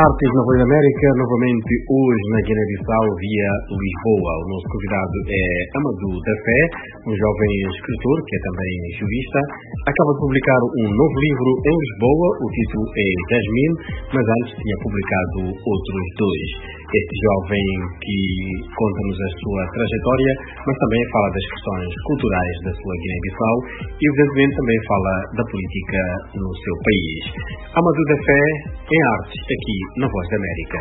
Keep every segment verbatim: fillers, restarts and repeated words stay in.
Artes na Voz da América, novamente hoje na Guiné-Bissau, via Lisboa. O nosso convidado é Amadou Dafé, um jovem escritor que é também jurista. Acaba de publicar um novo livro em Lisboa, o título é Jasmine, mas antes tinha publicado outros dois. Este jovem que conta-nos a sua trajetória, mas também fala das questões culturais da sua Guiné-Bissau e, evidentemente, também fala da política no seu país. Amadou Dafé, em artes, aqui na Voz da América.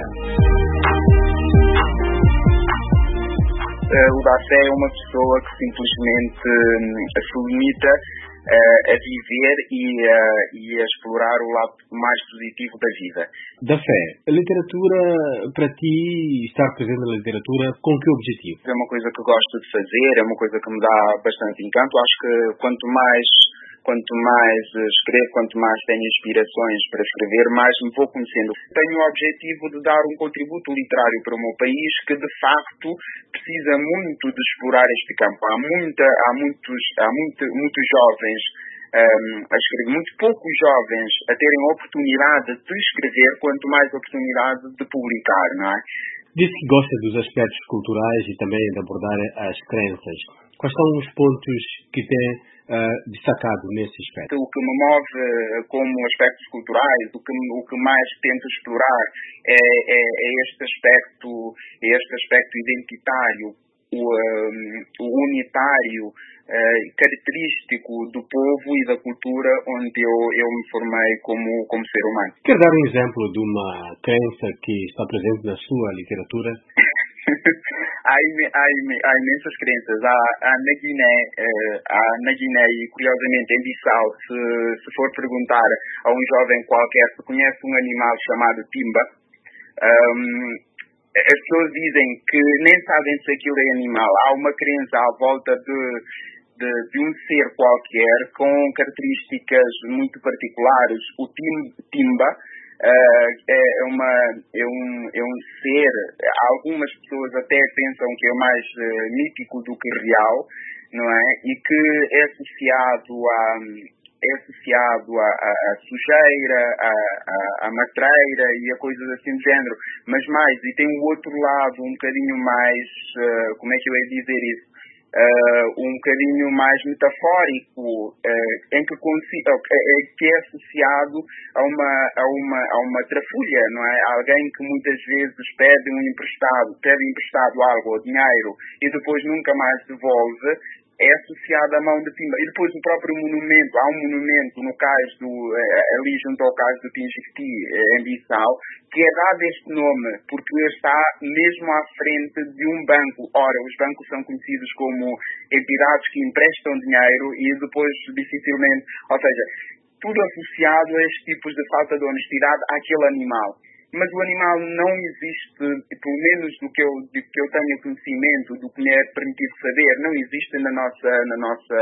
Uh, o Dafé é uma pessoa que simplesmente um, se limita uh, a viver e, uh, e a explorar o lado mais positivo da vida. Dafé, a literatura, para ti, estar presente na literatura, com que objetivo? É uma coisa que gosto de fazer, é uma coisa que me dá bastante encanto. Acho que quanto mais... Quanto mais escrevo, quanto mais tenho inspirações para escrever, mais me vou conhecendo. Tenho o objetivo de dar um contributo literário para o meu país que, de facto, precisa muito de explorar este campo. Há, muita, há, muitos, há muito, muitos jovens um, a escrever, muito poucos jovens a terem a oportunidade de escrever, quanto mais a oportunidade de publicar, não é? Diz que gosta dos aspectos culturais e também de abordar as crenças. Quais são os pontos que tem uh, destacado nesse aspecto? O que me move como aspectos culturais, o que, o que mais tento explorar é, é, é este aspecto, é este aspecto identitário, o, um, o unitário, uh, característico do povo e da cultura onde eu, eu me formei como, como ser humano. Quer dar um exemplo de uma crença que está presente na sua literatura? há, há, há imensas crenças. Há, há na Guiné, uh, há na Guiné e curiosamente em Bissau, se, se for perguntar a um jovem qualquer se conhece um animal chamado timba, um, as pessoas dizem que nem sabem se aquilo é animal. Há uma crença à volta de, de, de um ser qualquer com características muito particulares. O tim, timba Uh, é, uma, é, um, é um ser, algumas pessoas até pensam que é mais uh, mítico do que real, não é? E que é associado a, é associado a, a, a sujeira, a, a, a matreira e a coisas assim do género. Mas mais, e tem o outro lado um bocadinho mais, uh, como é que eu ia dizer isso? Uh, um bocadinho mais metafórico, uh, em que, uh, que é associado a uma, a, uma, a uma trafulha, não é? Alguém que muitas vezes pede um emprestado, pede emprestado algo ou dinheiro e depois nunca mais devolve, é associado à mão de timba. E depois o próprio monumento, há um monumento no cais do, ali junto ao cais do Tingiquiti, em Bissau, que é dado este nome, porque está mesmo à frente de um banco. Ora, os bancos são conhecidos como entidades que emprestam dinheiro e depois dificilmente, ou seja, tudo associado a estes tipos de falta de honestidade àquele animal. Mas o animal não existe, pelo menos do que eu, do que eu tenho conhecimento, do que me é permitido saber, não existe na nossa, na nossa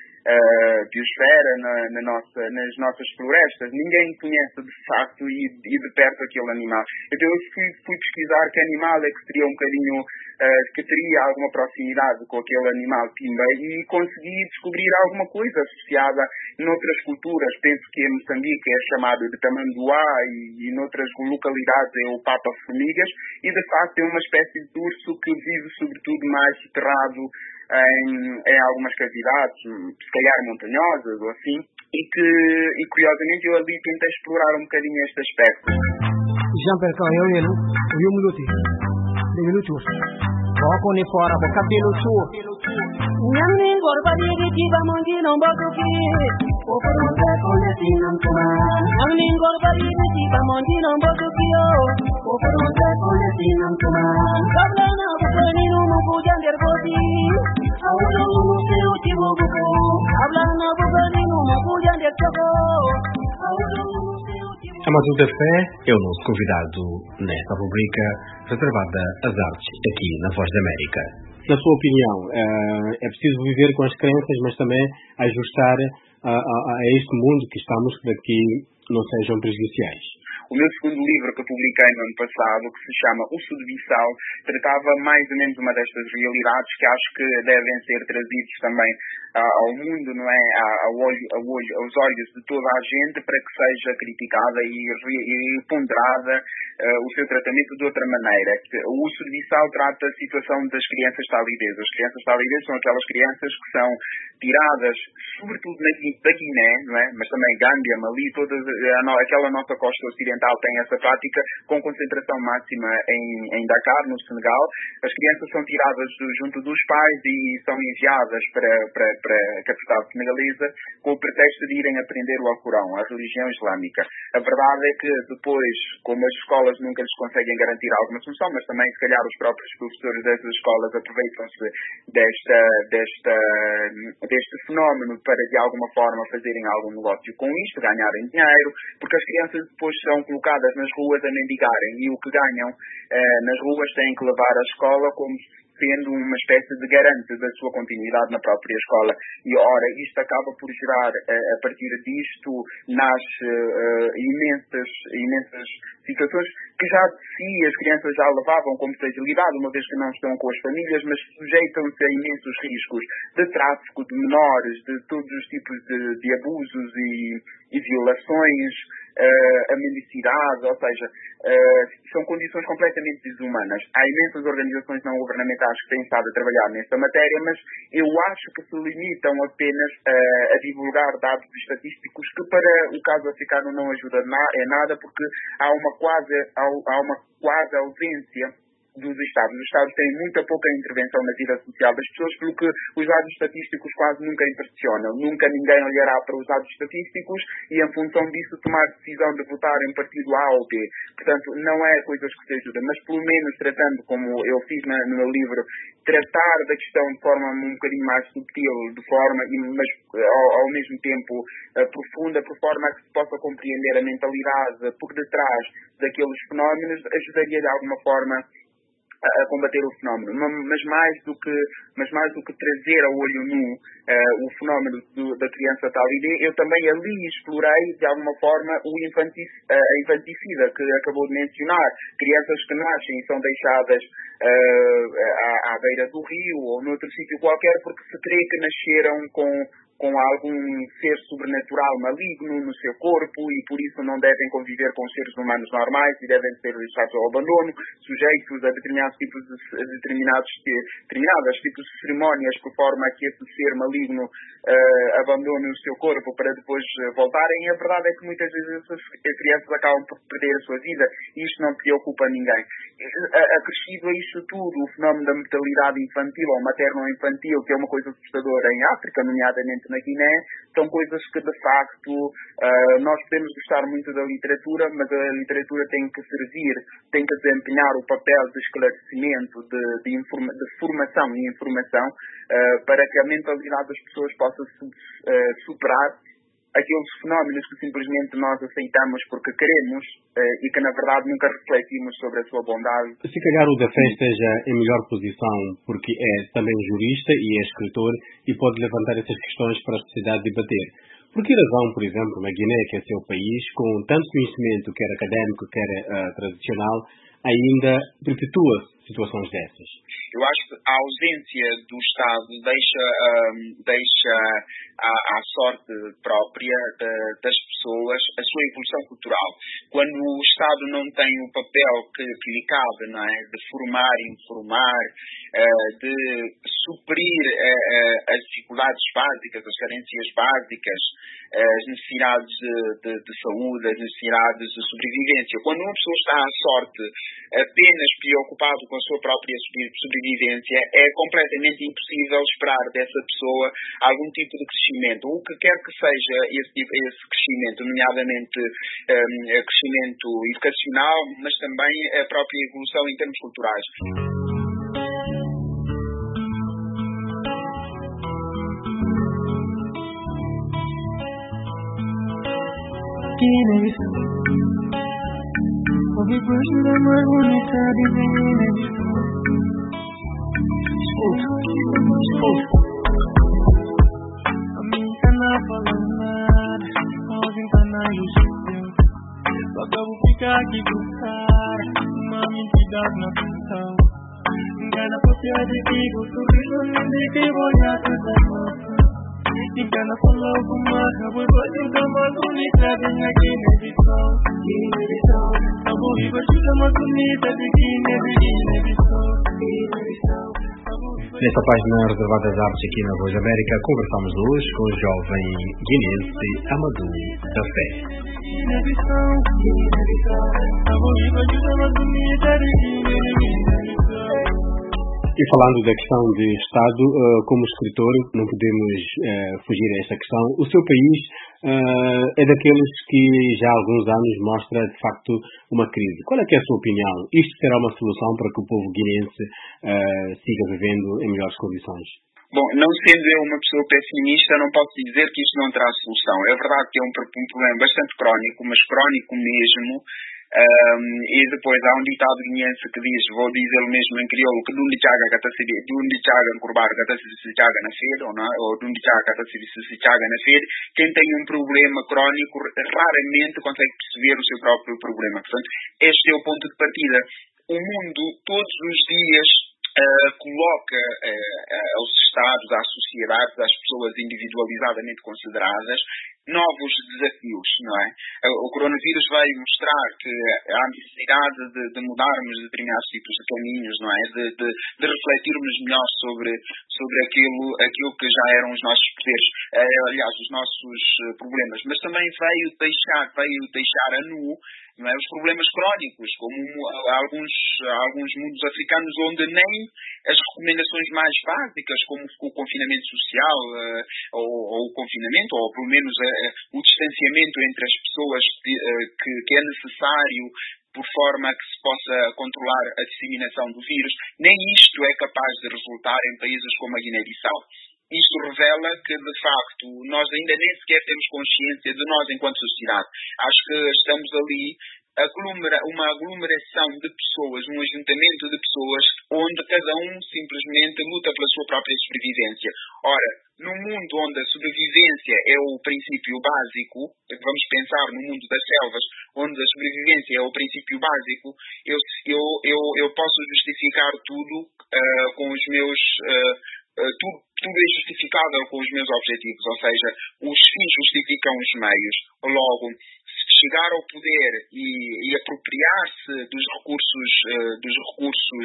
uh, biosfera, na, na nossa, nas nossas florestas. Ninguém conhece de facto e, e de perto aquele animal. Então eu fui, fui pesquisar que animal é que seria um bocadinho, uh, que teria alguma proximidade com aquele animal timba e consegui descobrir alguma coisa associada noutras culturas. Penso que em Moçambique é chamado de tamanduá e, e noutras localidades é o papa-formigas e de facto é uma espécie de urso que vive sobretudo mais soterrado em, em algumas cavidades, se calhar montanhosas ou assim, e que e curiosamente eu ali tentei explorar um bocadinho este aspecto. Jean-Pierre Carrier, não? Eu minuto. De minutos. Vou ne fora, vou cabelo suo. Nyamni gorba di di ba mongi no bakuki. Okoro ta kone sinam kuma. Nyamni gorba di di ba mongi no bakuki yo. Okoro ta kone sinam kuma. Kabla na bukani no mugu jander bodi. Awudo mu se uti mugu. Kabla na bukani no mugu jander chako. Awudo mu se uti. Amadou Dafé é o nosso convidado nesta rubrica reservada às artes aqui na Voz da América. Na sua opinião, é preciso viver com as crenças, mas também ajustar a, a, a este mundo que estamos para que não sejam prejudiciais? O meu segundo livro, que publiquei no ano passado, que se chama O Subvissal, tratava mais ou menos uma destas realidades que acho que devem ser trazidos também uh, ao mundo, não é? Ao olho, ao olho, aos olhos de toda a gente, para que seja criticada e, e ponderada uh, o seu tratamento de outra maneira. O Subvissal trata a situação das crianças talibês. As crianças talibês são aquelas crianças que são tiradas, sobretudo da Guiné, não é? Mas também Gâmbia, Mali, toda aquela nossa costa ocidental tem essa prática, com concentração máxima em, em Dakar, no Senegal. As crianças são tiradas junto dos pais e são enviadas para, para, para a capital senegalesa com o pretexto de irem aprender o Alcorão, a religião islâmica. A verdade é que depois, como as escolas nunca lhes conseguem garantir alguma solução, mas também se calhar os próprios professores dessas escolas aproveitam-se desta, desta, deste fenómeno para de alguma forma fazerem algum negócio com isto, ganharem dinheiro, porque as crianças depois são colocadas nas ruas a mendigarem e o que ganham eh, nas ruas têm que levar à escola como sendo uma espécie de garante da sua continuidade na própria escola. E, ora, isto acaba por gerar, a partir disto, nasce uh, imensas, imensas situações que já de si as crianças já levavam como fragilidade, uma vez que não estão com as famílias, mas sujeitam-se a imensos riscos de tráfico de menores, de todos os tipos de, de abusos e, e violações, uh, a mendicidade, ou seja, uh, são condições completamente desumanas. Há imensas organizações não governamentais que têm estado a trabalhar nesta matéria, mas eu acho que se limitam apenas uh, a divulgar dados estatísticos que para o caso africano não ajuda em nada, porque há uma quase, há uma quase ausência dos Estados. Os Estados têm muita pouca intervenção na vida social das pessoas, pelo que os dados estatísticos quase nunca impressionam. Nunca ninguém olhará para os dados estatísticos e, em função disso, tomar decisão de votar em partido A ou B. Portanto, não é coisas que se ajudam, mas pelo menos tratando, como eu fiz na, no meu livro, tratar da questão de forma um bocadinho mais subtil, de forma, mas ao, ao mesmo tempo uh, profunda, por forma a que se possa compreender a mentalidade por detrás daqueles fenómenos, ajudaria de alguma forma a combater o fenómeno, mas mais do que, mas mais do que trazer a olho nu uh, o fenómeno do, da criança talibê, eu também ali explorei de alguma forma o infantic, uh, a infanticida que acabou de mencionar. Crianças que nascem e são deixadas uh, à, à beira do rio ou noutro sítio qualquer porque se crê que nasceram com com algum ser sobrenatural maligno no seu corpo e por isso não devem conviver com os seres humanos normais e devem ser deixados ao abandono, sujeitos a determinados tipos de, a determinados, determinados tipos de cerimónias por forma a que esse ser maligno uh, abandone o seu corpo para depois voltarem. E a verdade é que muitas vezes as crianças acabam por perder a sua vida e isto não preocupa ninguém. Acrescido a isto tudo, o fenómeno da mortalidade infantil ou materno-infantil, que é uma coisa assustadora em África, nomeadamente na Guiné, são coisas que de facto uh, nós podemos gostar muito da literatura, mas a literatura tem que servir, tem que desempenhar o papel de esclarecimento, de, de, informa, de formação e informação uh, para que a mentalidade das pessoas possa su, uh, superar aqueles fenómenos que simplesmente nós aceitamos porque queremos uh, e que na verdade nunca refletimos sobre a sua bondade. Se calhar o Dafé esteja em melhor posição porque é também jurista e é escritor e pode levantar essas questões para a sociedade debater. Por que razão, por exemplo, na Guiné, que é seu país, com tanto conhecimento, quer académico, quer uh, tradicional, ainda perpetua situações dessas? Eu acho que a ausência do Estado deixa, um, deixa à, à sorte própria de, das pessoas a sua evolução cultural. Quando o Estado não tem o papel que, que lhe cabe, não é? De formar, informar, uh, de suprir uh, uh, as dificuldades básicas, as carências básicas, uh, as necessidades de, de, de saúde, as necessidades de sobrevivência. Quando uma pessoa está à sorte apenas preocupado com a sua própria sobrevivência, é completamente impossível esperar dessa pessoa algum tipo de crescimento. O que quer que seja esse, esse crescimento, nomeadamente um, crescimento educacional, mas também a própria evolução em termos culturais. Não falando nada, não vim pra nada, eu de gostar, uma entidade na função. Engana por ter de digo, sorriso nem de que olhar toda nossa. Engana por logo mais, eu vou fazer mais bonita de minha Guiné-Bissau. Guiné-Bissau, eu vou ir fazer mais bonita de Guiné-Bissau. Guiné-Bissau. Nesta página reservada às artes aqui na Voz América, conversamos hoje com o jovem guinense Amadou da Fé. E falando da questão de Estado, como escritor, não podemos fugir a esta questão. O seu país é daqueles que já há alguns anos mostra, de facto, uma crise. Qual é que é a sua opinião? Isto será uma solução para que o povo guinense siga vivendo em melhores condições? Bom, não sendo eu uma pessoa pessimista, não posso dizer que isto não terá solução. É verdade que é um, um problema bastante crónico, mas crónico mesmo. Um, e depois há um ditado guineense que diz, vou dizer mesmo em crioulo, que dundi chaga kata se dundi chaga encorbar kata se chaga na fede, ou, não, ou dundi chaga kata se chaga na fede. Quem tem um problema crónico raramente consegue perceber o seu próprio problema. Portanto, este é o ponto de partida. O mundo todos os dias Uh, coloca uh, uh, aos Estados, às sociedades, às pessoas individualizadamente consideradas, novos desafios, não é? Uh, o coronavírus vai mostrar que há necessidade de, de mudarmos determinados tipos de caminhos, não é? De, de, de refletirmos melhor sobre, sobre aquilo, aquilo que já eram os nossos poderes, uh, aliás, os nossos uh, problemas, mas também veio deixar, veio deixar a nu, não é? Os problemas crónicos, como alguns, alguns mundos africanos onde nem as recomendações mais básicas, como o confinamento social, uh, ou, ou o confinamento, ou pelo menos uh, o distanciamento entre as pessoas uh, que, que é necessário por forma a que se possa controlar a disseminação do vírus, nem isto é capaz de resultar em países como a Guiné-Bissau. Isto revela que, de facto, nós ainda nem sequer temos consciência de nós enquanto sociedade. Acho que estamos ali aglomera, uma aglomeração de pessoas, um ajuntamento de pessoas onde cada um simplesmente luta pela sua própria sobrevivência. Ora, num mundo onde a sobrevivência é o princípio básico, vamos pensar no mundo das selvas, onde a sobrevivência é o princípio básico, eu, eu, eu, eu posso justificar tudo uh, com os meus... Uh, Uh, tudo, tudo é justificável com os meus objetivos, ou seja, os fins justificam os meios. Logo, chegar ao poder e, e apropriar-se dos recursos, uh, dos recursos,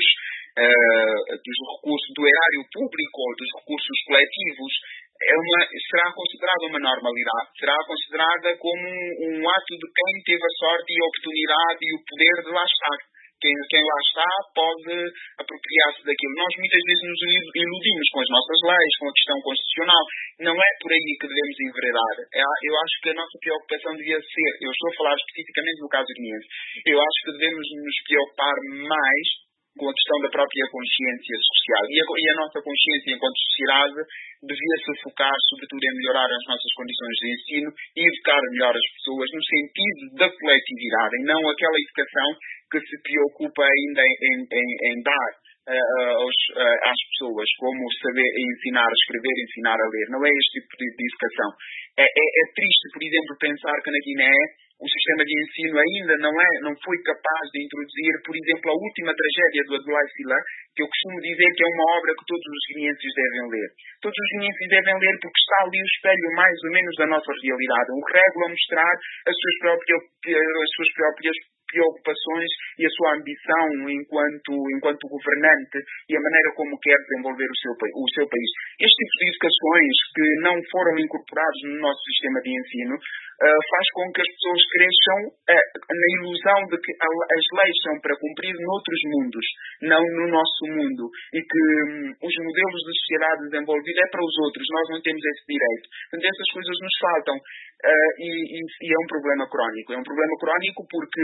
uh, dos recursos do erário público ou dos recursos coletivos é uma, será considerada uma normalidade, será considerada como um, um ato de quem teve a sorte e a oportunidade e o poder de lá estar. Quem, quem lá está pode apropriar-se daquilo. Nós muitas vezes nos iludimos com as nossas leis, com a questão constitucional. Não é por aí que devemos enveredar. Eu acho que a nossa preocupação devia ser, eu estou a falar especificamente no caso guineense, eu acho que devemos nos preocupar mais com a questão da própria consciência social. E a, e a nossa consciência enquanto sociedade devia se focar sobretudo em melhorar as nossas condições de ensino e educar melhor as pessoas no sentido da coletividade e não aquela educação que se preocupa ainda em, em, em, em dar uh, aos, uh, às pessoas como saber ensinar a escrever, ensinar a ler. Não é este tipo de, de educação. É, é, é triste, por exemplo, pensar que na Guiné o sistema de ensino ainda não, é, não foi capaz de introduzir, por exemplo, a última tragédia do Abdoulaye Sylla, que eu costumo dizer que é uma obra que todos os guineenses devem ler. Todos os guineenses devem ler porque está ali o espelho mais ou menos da nossa realidade. Um régua a mostrar as suas próprias, as suas próprias preocupações e a sua ambição enquanto, enquanto governante e a maneira como quer desenvolver o seu, o seu país. Este tipo de educações que não foram incorporados no nosso sistema de ensino uh, faz com que as pessoas cresçam uh, na ilusão de que as leis são para cumprir noutros mundos, não no nosso mundo, e que um, os modelos de sociedade desenvolvida é para os outros, nós não temos esse direito. Portanto, essas coisas nos faltam. Uh, e, e, e é um problema crónico. É um problema crónico porque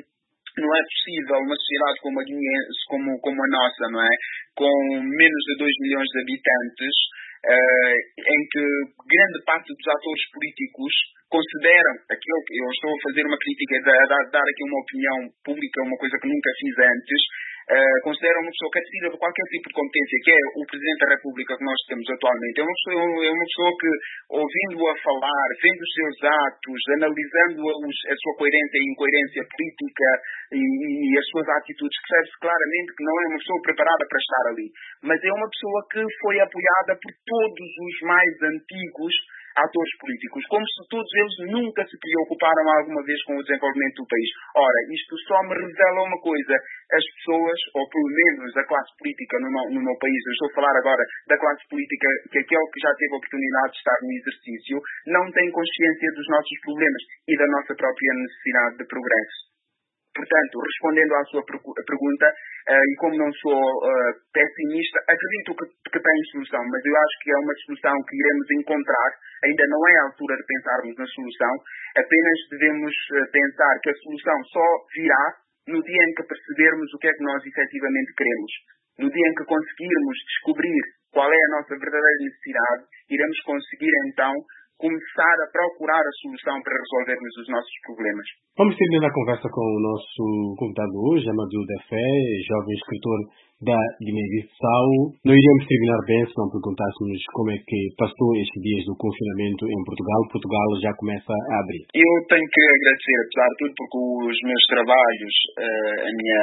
não é possível uma sociedade como a guineense, como, como a nossa, não é? Com menos de dois milhões de habitantes, uh, em que grande parte dos atores políticos consideram, aquilo que eu estou a fazer uma crítica, a dar, dar aqui uma opinião pública, uma coisa que nunca fiz antes, uh, considero uma pessoa carecida de qualquer tipo de competência, que é o Presidente da República que nós temos atualmente. É uma pessoa, é uma pessoa que, ouvindo-o a falar, vendo os seus atos, analisando os, a sua coerência e incoerência política e, e as suas atitudes, percebe-se claramente que não é uma pessoa preparada para estar ali. Mas é uma pessoa que foi apoiada por todos os mais antigos atores políticos, como se todos eles nunca se preocuparam alguma vez com o desenvolvimento do país. Ora, isto só me revela uma coisa: as pessoas, ou pelo menos a classe política no meu, no meu país, eu estou a falar agora da classe política, que aquele que já teve a oportunidade de estar no exercício, não tem consciência dos nossos problemas e da nossa própria necessidade de progresso. Portanto, respondendo à sua pergunta, uh, e como não sou uh, pessimista, acredito que, que tem solução, mas eu acho que é uma solução que iremos encontrar. Ainda não é a altura de pensarmos na solução, apenas devemos uh, pensar que a solução só virá no dia em que percebermos o que é que nós efetivamente queremos. No dia em que conseguirmos descobrir qual é a nossa verdadeira necessidade, iremos conseguir então começar a procurar a solução para resolvermos os nossos problemas. Vamos terminar a conversa com o nosso convidado hoje, Amadou Daffé, jovem escritor da Guiné-Bissau. Não iríamos terminar bem se não perguntássemos como é que passou estes dias do confinamento em Portugal. Portugal já começa a abrir. Eu tenho que agradecer, apesar de tudo, porque os meus trabalhos, a minha,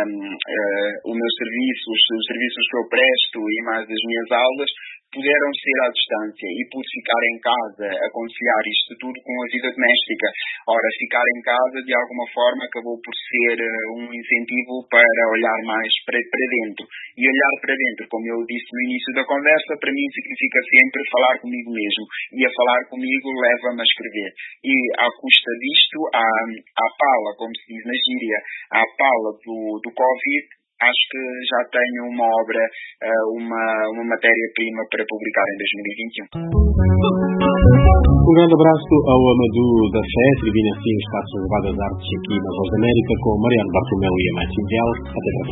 o meu serviço, os serviços que eu presto e mais as minhas aulas, puderam ser à distância e pude ficar em casa a conciliar isto tudo com a vida doméstica. Ora, ficar em casa de alguma forma acabou por ser um incentivo para olhar mais para, para dentro. E olhar para dentro, como eu disse no início da conversa, para mim significa sempre falar comigo mesmo. E a falar comigo leva-me a escrever. E à custa disto, à, à pala, como se diz na gíria, à pala do, do Covid, acho que já tenho uma obra, uma, uma matéria-prima para publicar em dois mil e vinte e um. Um grande abraço ao Amadou Daffé. Termina assim o Espaço Reservado das Artes aqui na Voz da América com Mariano Bartolomeu e a Márcia Miguel. Até para a